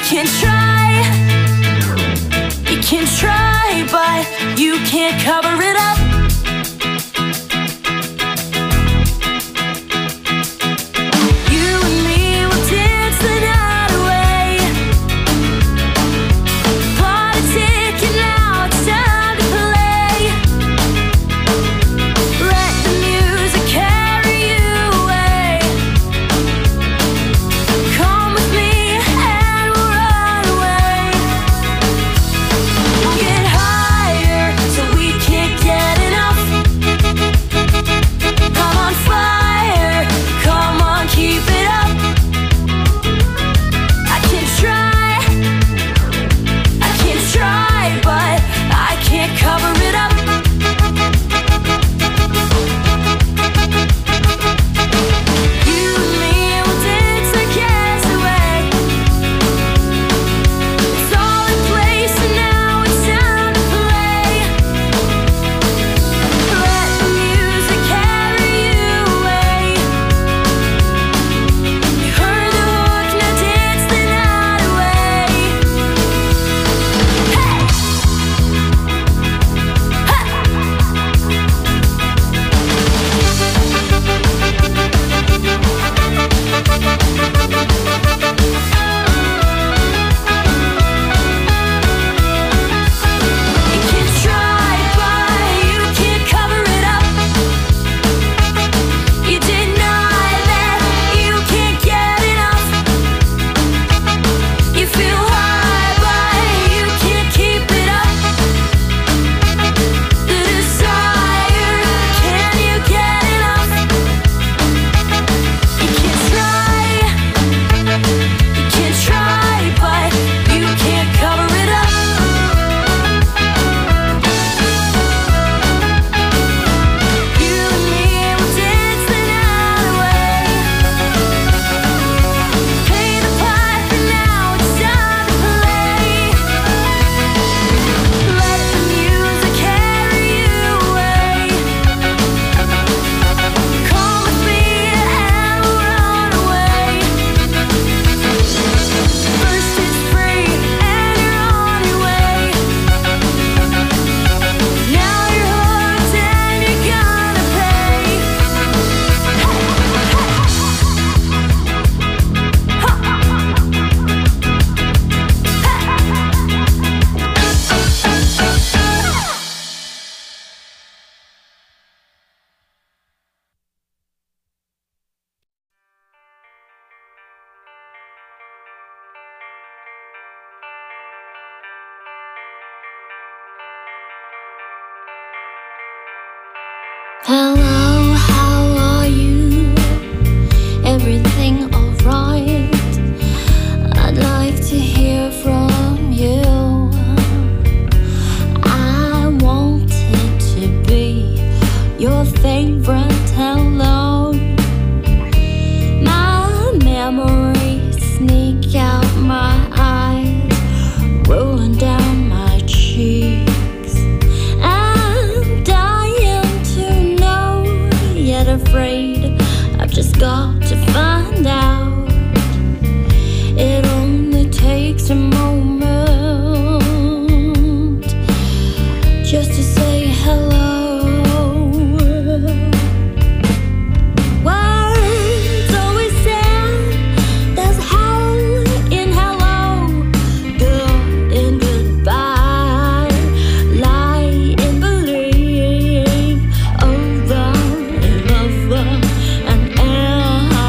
can try, but you can't cover it up. You and me will dance the night away. Bought a ticket, now it's time to play. Let the music carry you away. Come with me and we'll run away. Get higher till we can't get enough. Come on fire, come on keep it up. I can try, but I can't cover it up. You and me will dance the cares away. It's all in place and now it's time to play. Let the music carry you away. You heard the hook, now dance the night away. Hey! You can try, but you can't cover it up. You deny that you can't get enough. You feel high, but you can't keep it up. The desire, can you get enough? You can try, but you can't cover it up. You and me will dance the night away. Pay the pipe and now it's time to play. Let the music carry you away. Come with me and we'll run away. First it's free and you're on your way. Now you're hooked and you're gonna pay. Hello, how are you? Everything alright? I'd like to hear from you. I wanted to be your favorite hello. My memories sneak out my eyes, rolling down my cheeks. I'm dying to know, yet afraid. I've just got to find out. It only takes a moment just to say hello. Words always sound, there's hell in hello, good in goodbye, lie in believe, over and over and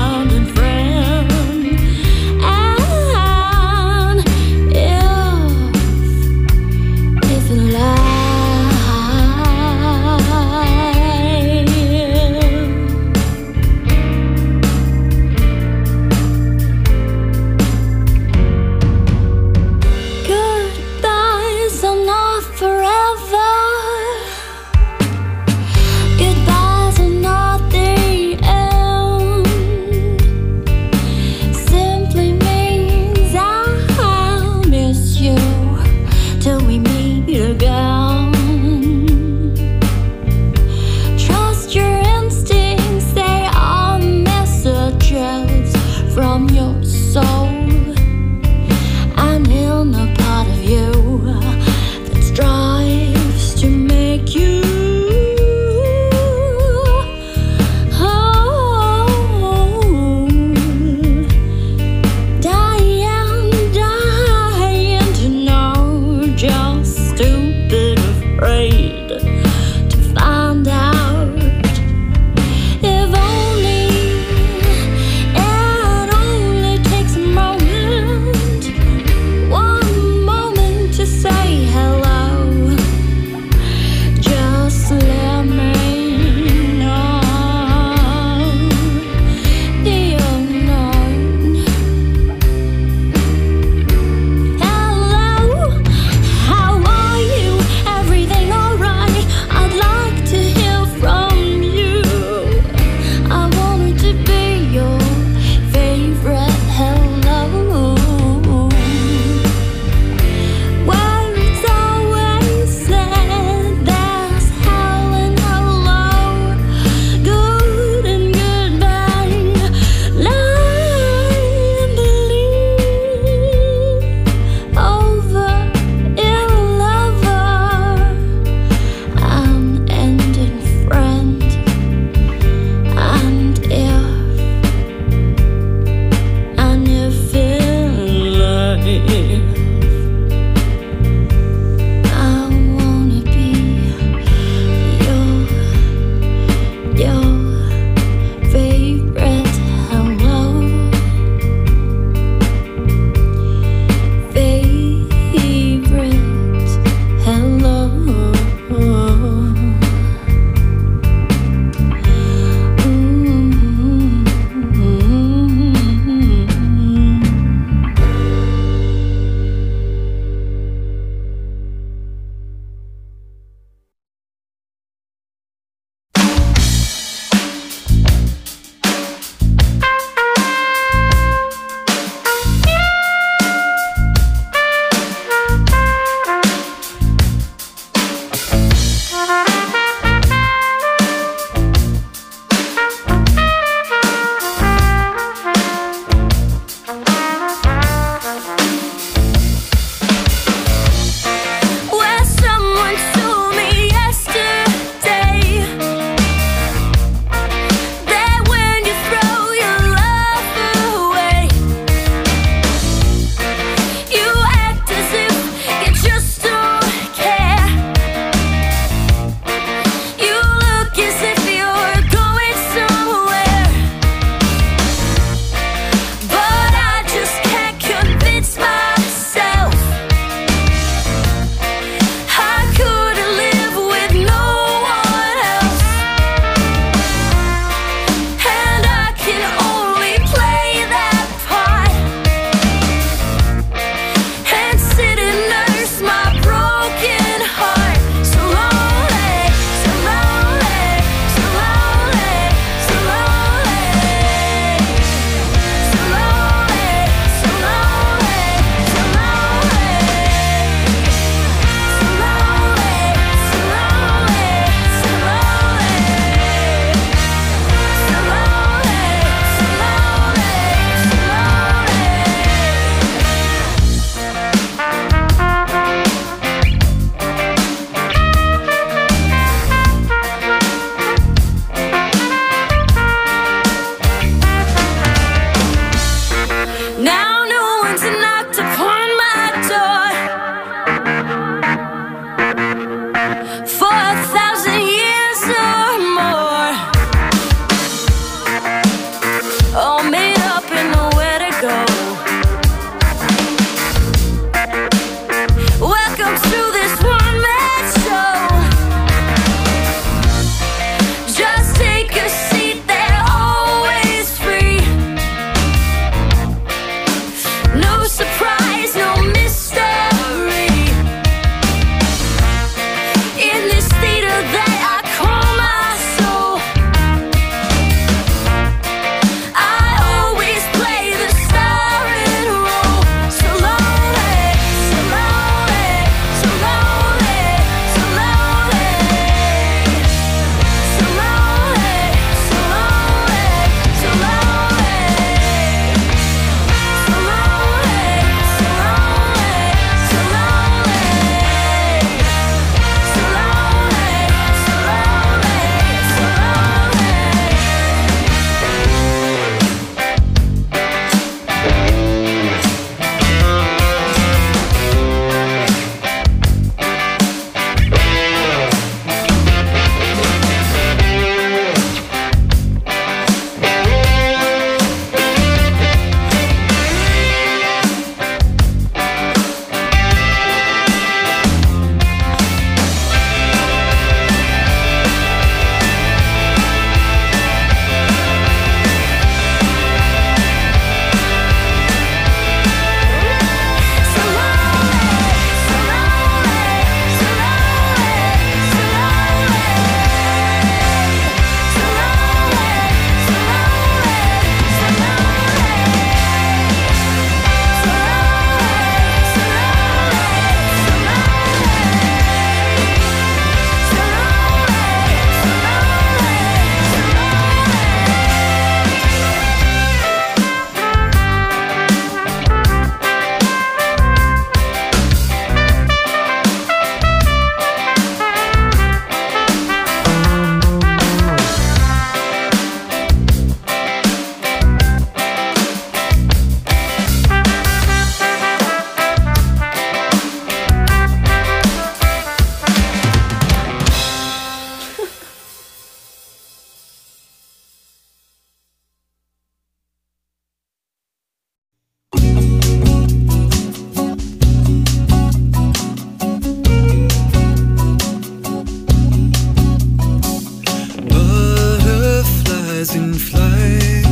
in flight,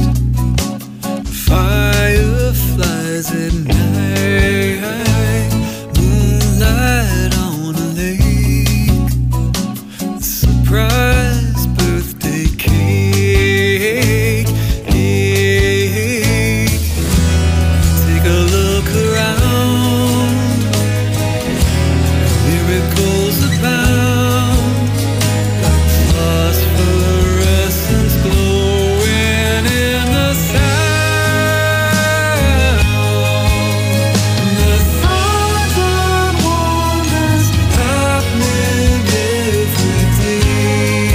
fireflies at night, moonlight on a lake, a surprise birthday cake. Take a look around, miracles abound, like phosphorescence glowing in the sound. The thoughts and wonders happening every day.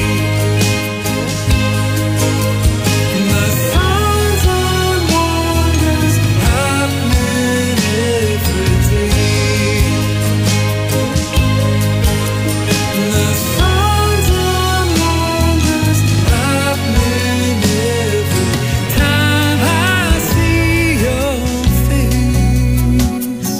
The thoughts and wonders happening every day. The thoughts and wonders happening every time I see your face.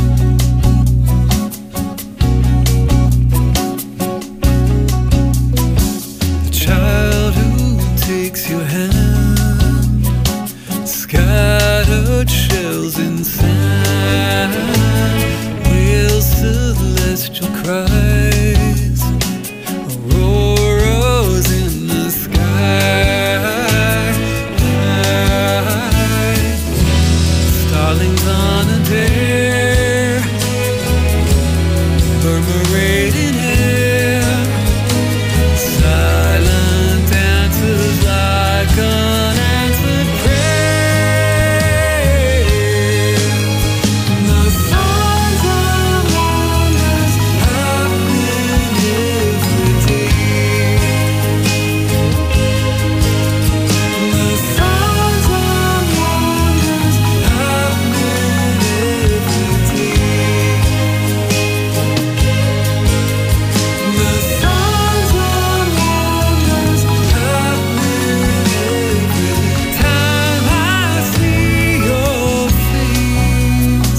The child who takes your hand, scattered shells in sand, whales, celestial cries, auroras in the sky, starlings on a dare, murmurating air, silent dances like unanswered prayer. The thoughts and wonders happening every day. The thoughts and wonders happening every day. The thoughts and wonders happening every time I see your face.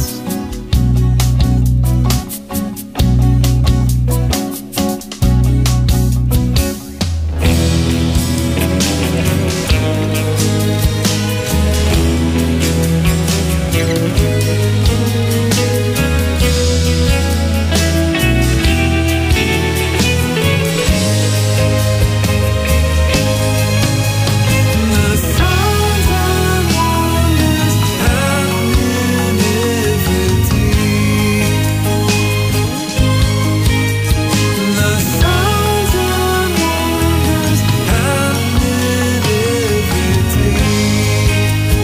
The thoughts and wonders happening every day. The thoughts and wonders happening every day.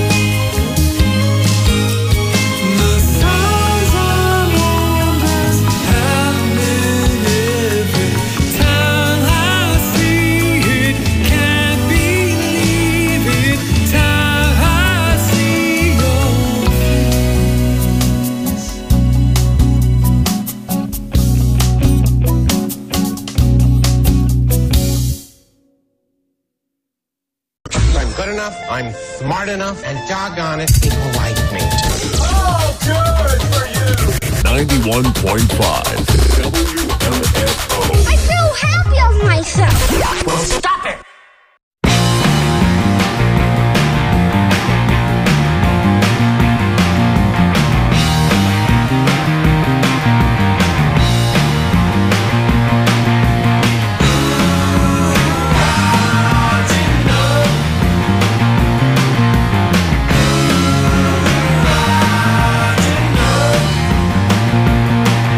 The thoughts and wonders happening every time I see it. Can't believe it. Time I see your face. I'm good enough, I'm smart enough, and doggone it, people like me. 91.5 WMFO. I feel happy of myself. Well, stop it!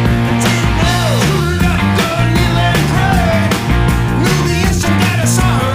Knew the instant that I saw her.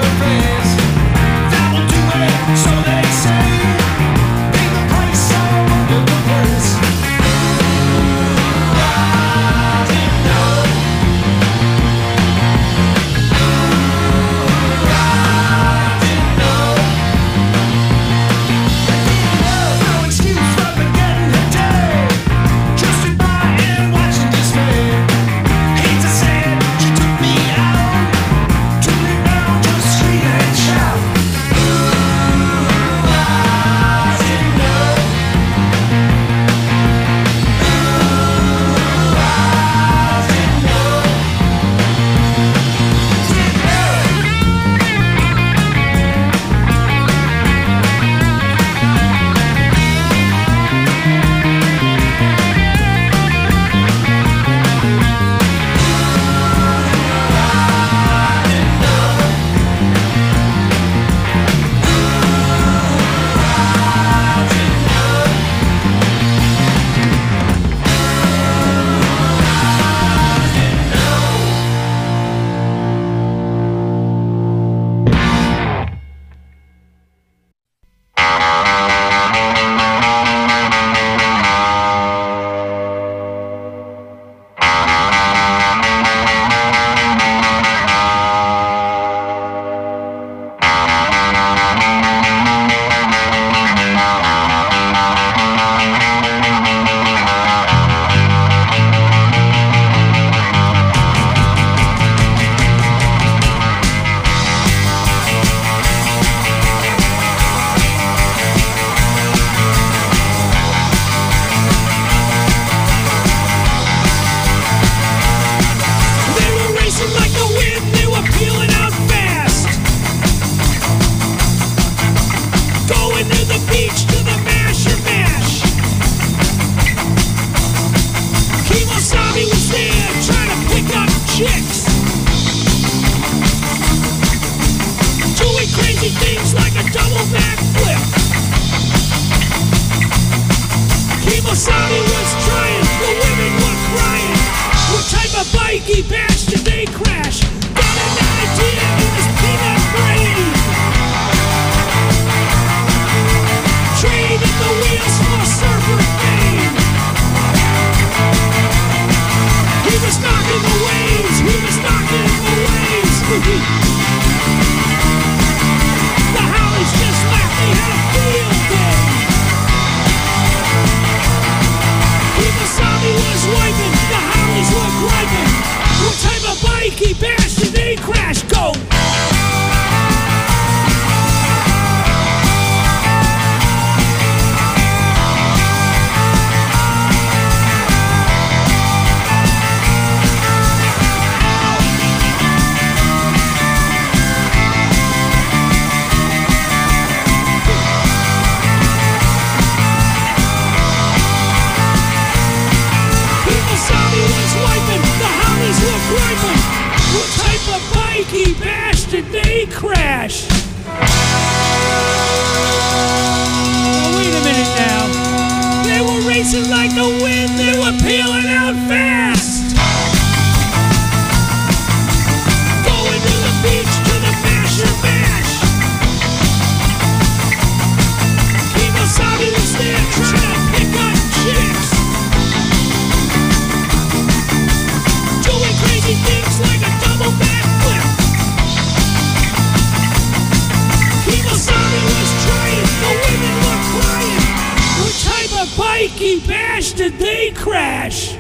did they crash?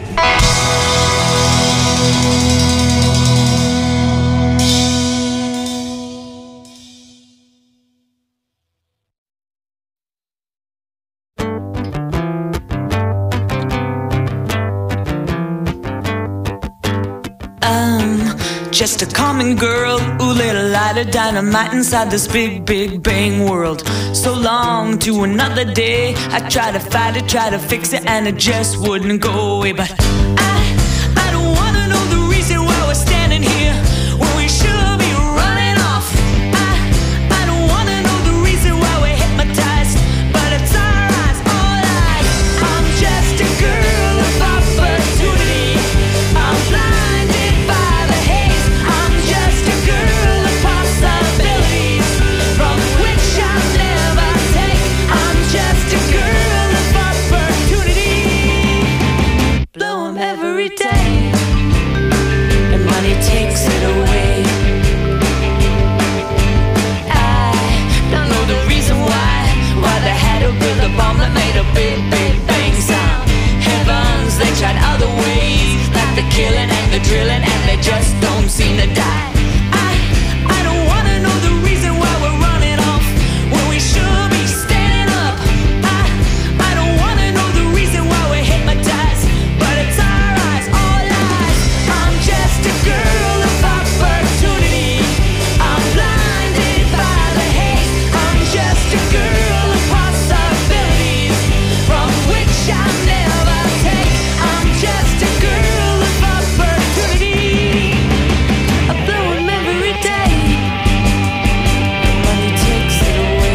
Just a common girl who lit a light of dynamite inside this big, big bang world. So long to another day, I tried to fight it, tried to fix it, and it just wouldn't go away. But I don't wanna know the reason why we're standing here when we should be running off. I don't wanna know the reason why we're hypnotized, but it's our eyes, all eyes. I'm just a girl of opportunity. I'm blinded by the haze. I'm just a girl of possibilities from which I'll never take. I'm just a girl of opportunity. Blow 'em every day, and money takes it away. I don't know the reason why they had to build a bomb that made a big, big bang sound. Heavens, they tried other ways, like the killing and the drilling, and they just don't seem to die. I don't wanna know the reason why we're running off when we should be standing up. I don't wanna know the reason why we're hypnotized, but it's our eyes, all eyes. I'm just a girl of opportunity. I'm blinded by the haze. I'm just a girl of possibilities from which I'll never take. I'm just a girl of opportunity. I blow 'em every day, and money takes it away.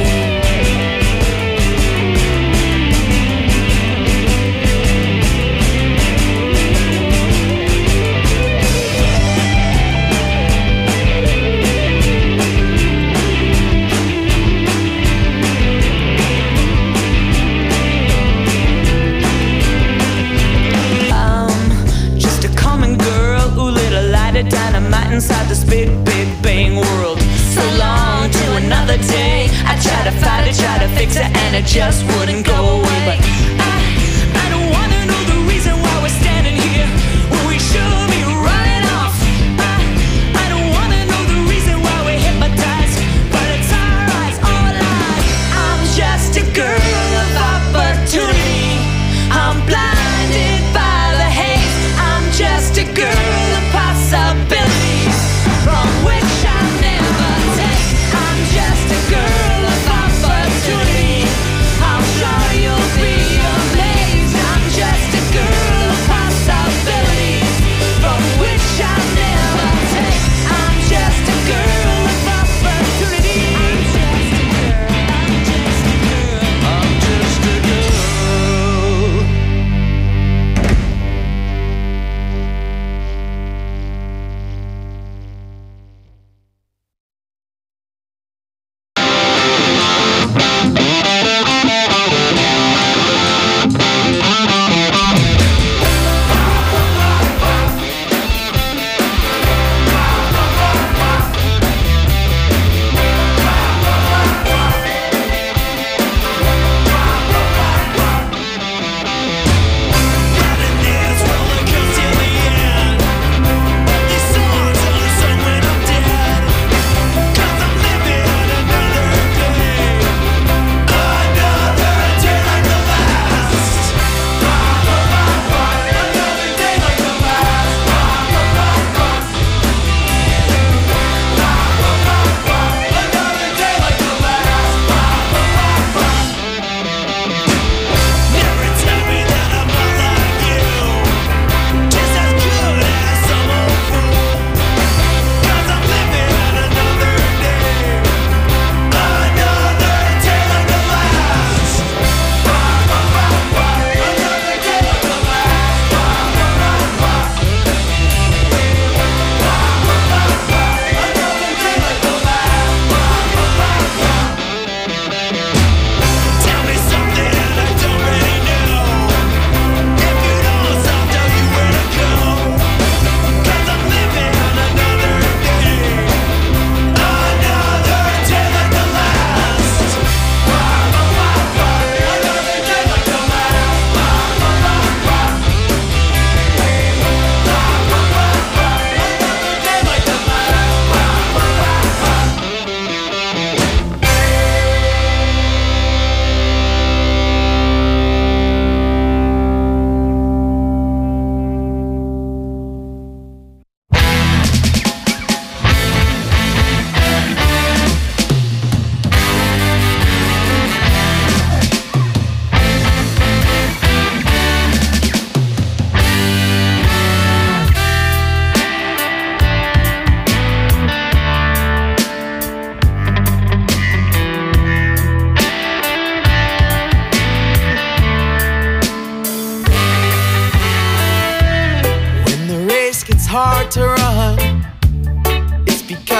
Just a common girl who lit a light of dynamite inside this big, big bang world. So long to another day, I tried to fight it, tried to fix it, and it just wouldn't go away. But I don't wanna know the reason why we're standing here when we should be running off. I don't wanna know the reason why we're hypnotized, but it's our eyes, all eyes. I'm just a girl of opportunity. I'm blinded by the haze. I'm just a girl of possibilities from which I'll never take. I'm just a girl of opportunity. I'm sure you'll be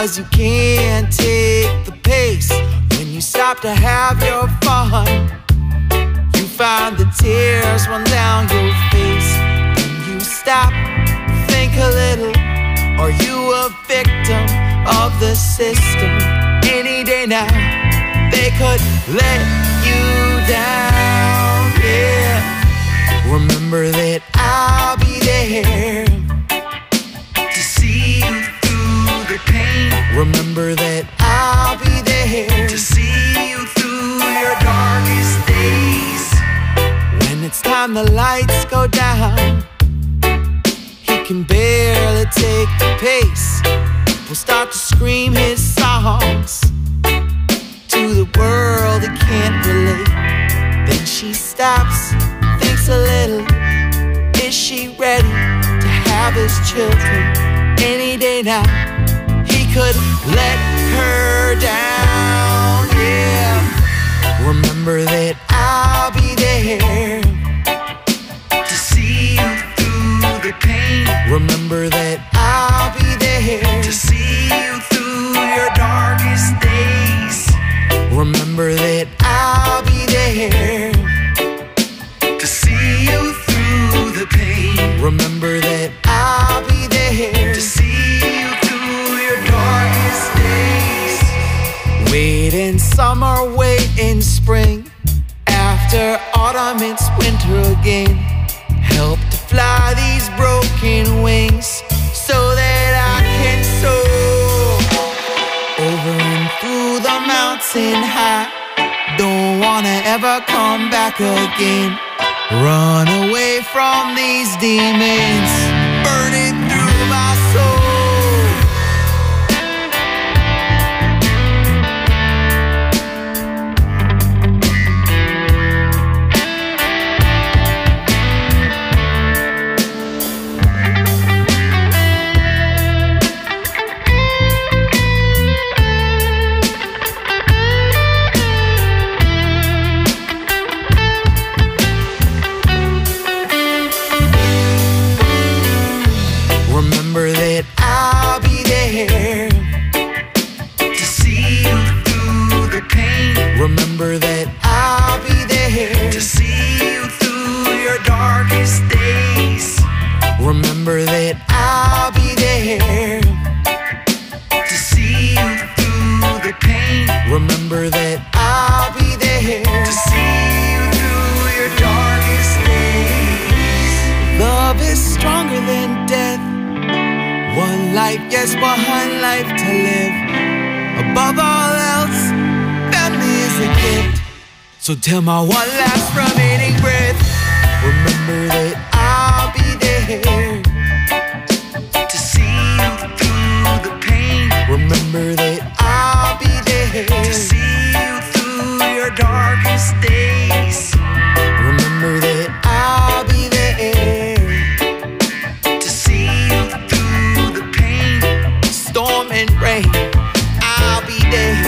'cause you can't take the pace. When you stop to have your fun, you find the tears run down your face. When you stop, think a little. Are you a victim of the system? Any day now, they could let you down, yeah. Remember that I'll be there to see you through the pain. Remember that I'll be there to see you through your darkest days. When it's time the lights go down, he can barely take the pace. Will start to scream his songs to the world he can't relate. Then she stops, thinks a little. Is she ready to have his children? Any day now, he could let her down, yeah. Remember that I'll be there to see you through the pain. Remember that I'll be there to see you through your darkest days. Remember that I'll be there to see you through the pain. Remember that I'll be there to see you through your darkest days. Wait in summer, wait in spring. After autumn, it's winter again. Help to fly these broken wings so that I can soar over and through the mountain high. Don't wanna ever come back again. Run away from these demons burning through my soul. Remember that I'll be there to see you through the pain. Remember that I'll be there to see you through your darkest days. Remember that I'll be there to see you through the pain. Remember that I'll be there to see you through your darkest days. Love is stronger than death. One life, yes, one life to live. Above all else, family is a gift. So till my one last remaining breath, remember that I'll be there to see you through the pain. Remember that I'll be there to see you through your darkest days. Remember that I'll be there to see you through the pain, storm and rain. I'll be there.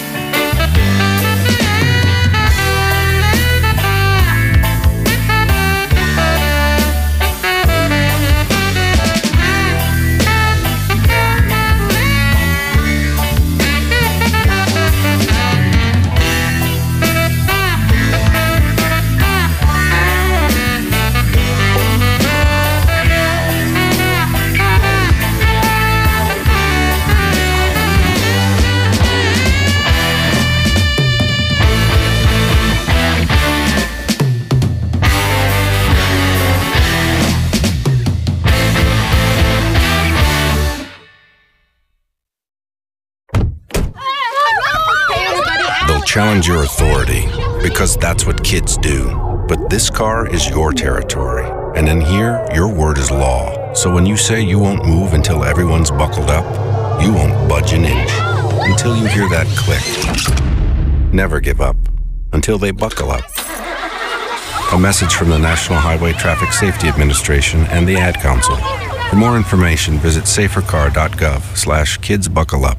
Challenge your authority, because that's what kids do. But this car is your territory, and in here, your word is law. So when you say you won't move until everyone's buckled up, you won't budge an inch until you hear that click. Never give up until they buckle up. A message from the National Highway Traffic Safety Administration and the Ad Council. For more information, visit safercar.gov/kidsbuckleup.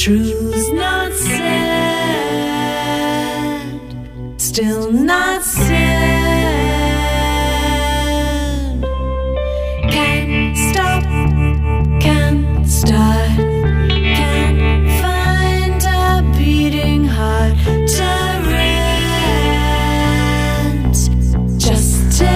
Truths not said, still not said. Can't stop, can't start, can't find a beating heart to rent, just to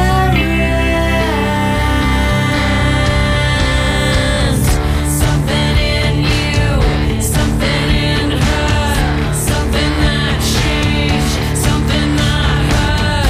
rent. Something in you, something in her, something that changed, something that hurt.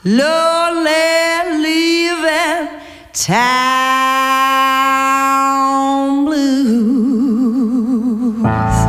lonely leaving town blues.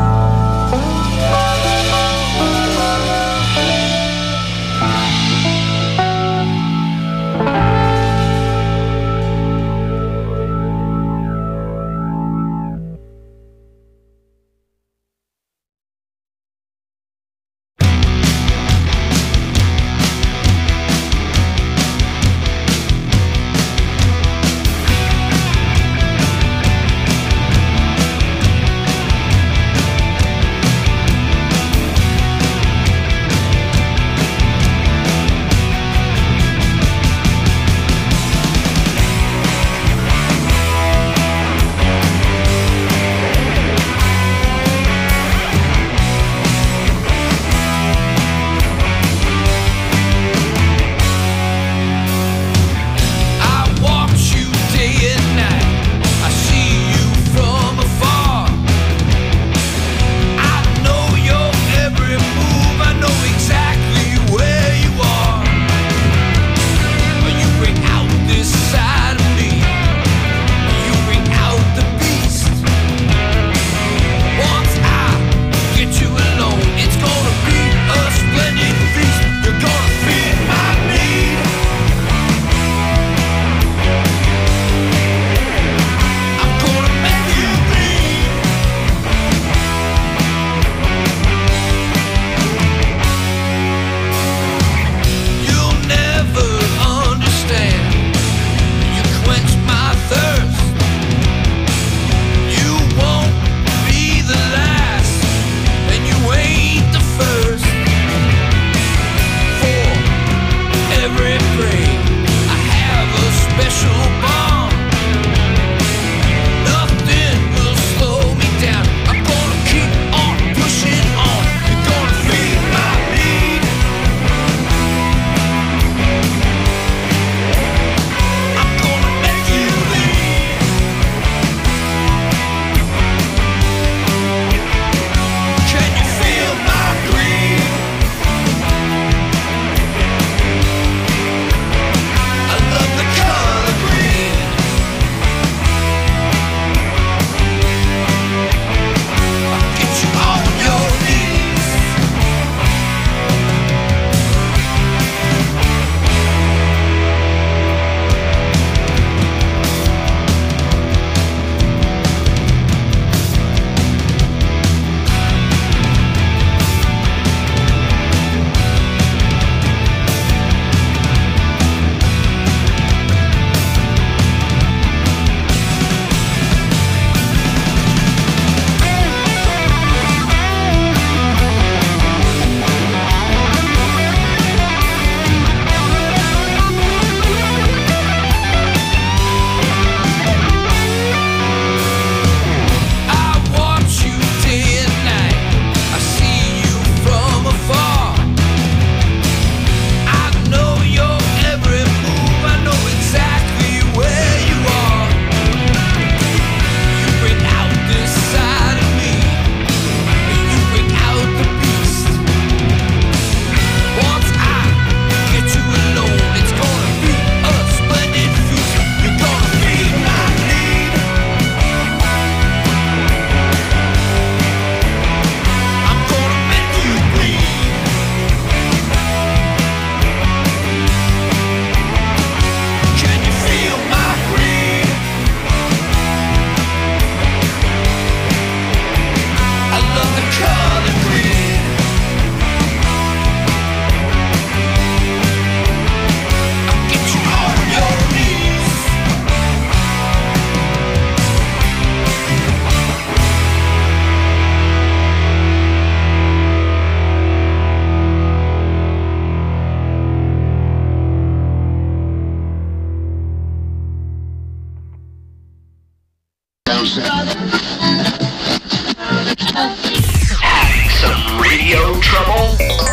Having some radio trouble?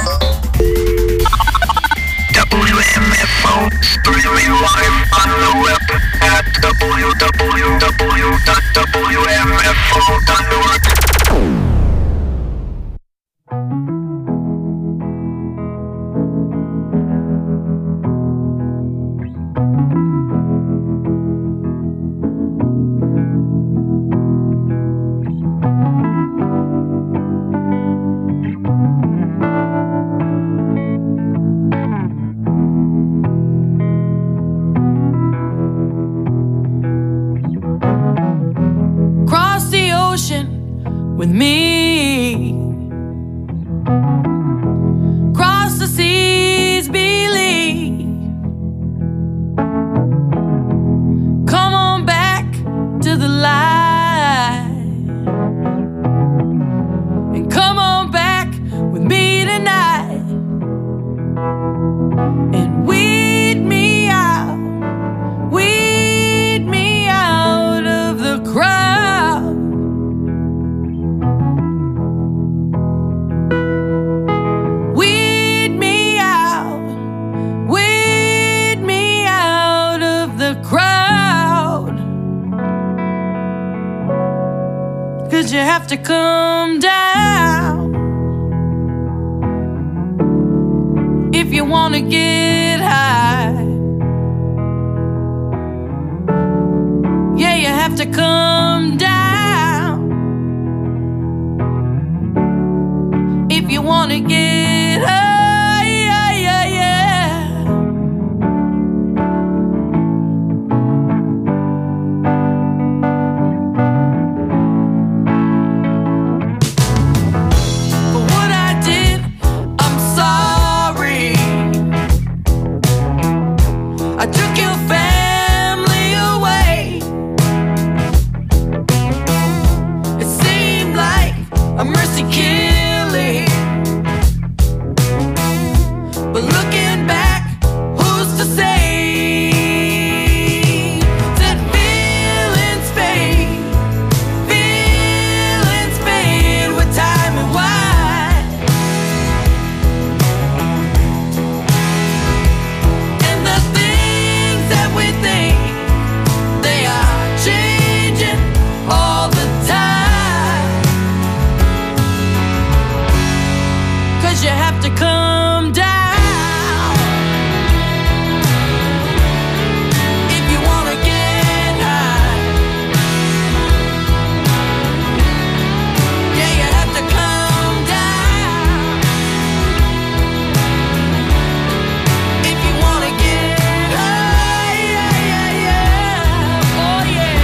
WMFO, streaming live on the web at www.wmfo.org. have to come down if you want to get high. Yeah, you have to come down if you want to get high. Yeah, yeah, yeah. For what I did, I'm sorry. I took your family away. It seemed like a mercy killing, but looking back, who's to say that feelings fade with time and wine, and the things that we think, they are changing all the time. 'Cause you have to come down if you wanna get high. Yeah, you have to come down if you wanna get high. Yeah, yeah, yeah. Oh yeah.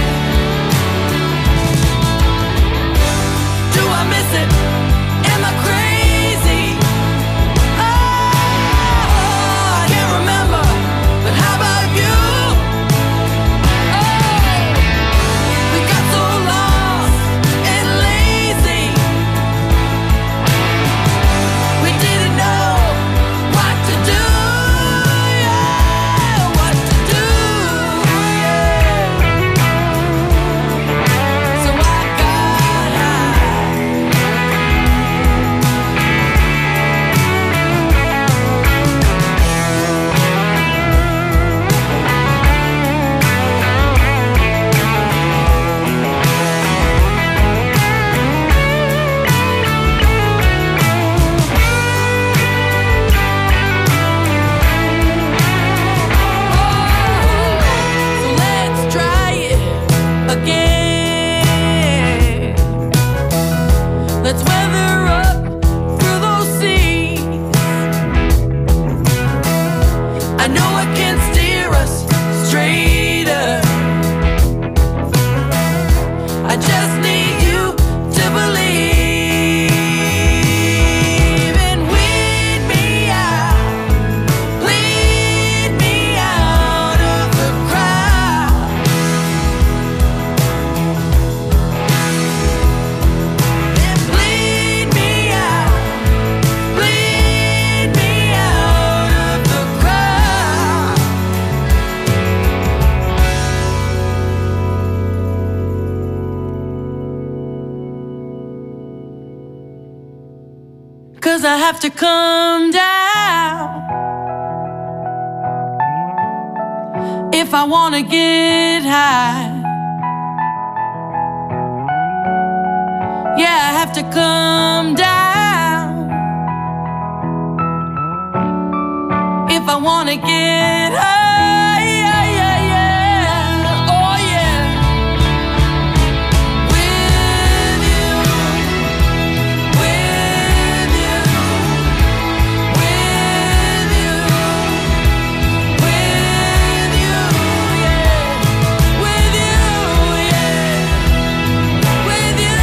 Do I miss it? Am I crazy? Oh, I can't remember, but how about you? Oh, we got so lost and lazy. We didn't know what to do. Yeah, what to do. Yeah. So I got high. So let's try it again. Let's weather up through those seas. I know it can steer us straighter. I just need you to believe and weed me out, lead me out of the crowd, and bleed me out of the crowd. 'Cause I have to come down if I wanna get high. Yeah, I have to come down if I wanna get high. Yeah, yeah, yeah. Oh yeah. With you, with you, with you, with you, yeah. With you, yeah. With you,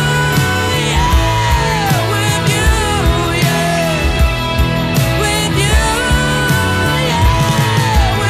yeah. With you, yeah. With you, yeah.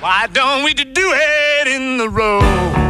Why don't we do it in the road?